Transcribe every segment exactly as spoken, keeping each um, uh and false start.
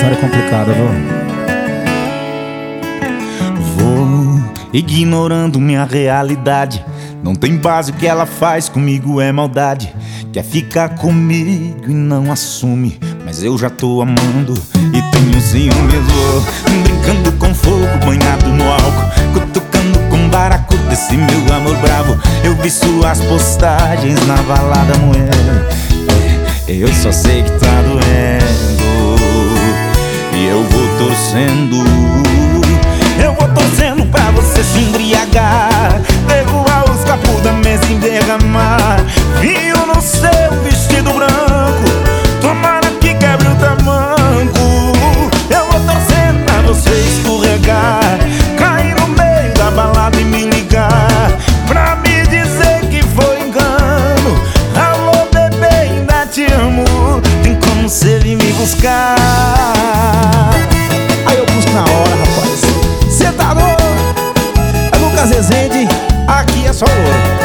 história é complicada, viu? Vou ignorando minha realidade. Não tem base, o que ela faz comigo é maldade. Quer ficar comigo e não assume, mas eu já tô amando e tenho ciúmes. Vou brincando com fogo, banhado no álcool, cutucando com baracuta esse meu amor bravo. Eu vi suas postagens na balada, mulher. É, eu só sei que tá doendo e eu vou torcendo. Eu vou torcendo pra você se embriagar, derrubar os capos da mesa e derramar vinho no seu vestido branco. Tomara que quebre o tamanco. Eu vou torcendo pra você escorregar, cair no meio da balada e me ligar pra me dizer que foi engano. Alô, bebê, ainda te amo. Tem como você vir me buscar? Aí eu busco na hora, rapaz. Cê tá louco? É Lucas Rezende, aqui é só ouro.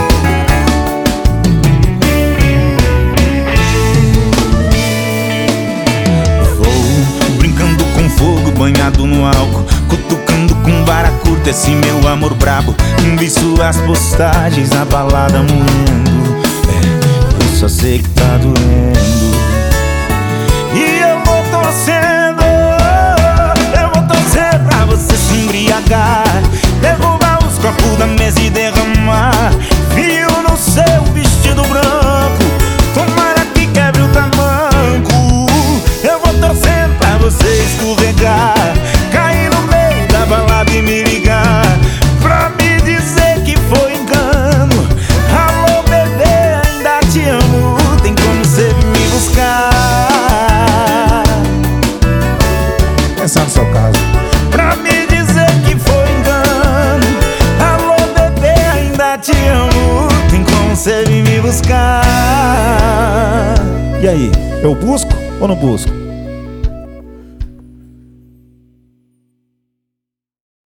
Banhado no álcool, cutucando com vara curta esse meu amor brabo. Vi suas postagens na balada moendo. É, eu só sei que tá doendo e eu vou torcendo. Eu vou torcer pra você se embriagar, derrubar os copos da mesa e derramar vinho no seu vestido branco. Tomara que quebre o tamanco. Eu vou torcendo pra você escorregar, cair no meio da balada e me ligar pra me dizer que foi engano. Alô, bebê, ainda te amo. Tem como você vir me buscar? Pensar no seu caso. Pra me dizer que foi engano. Alô, bebê, ainda te amo. Tem como você vir me buscar? E aí, eu busco ou não busco?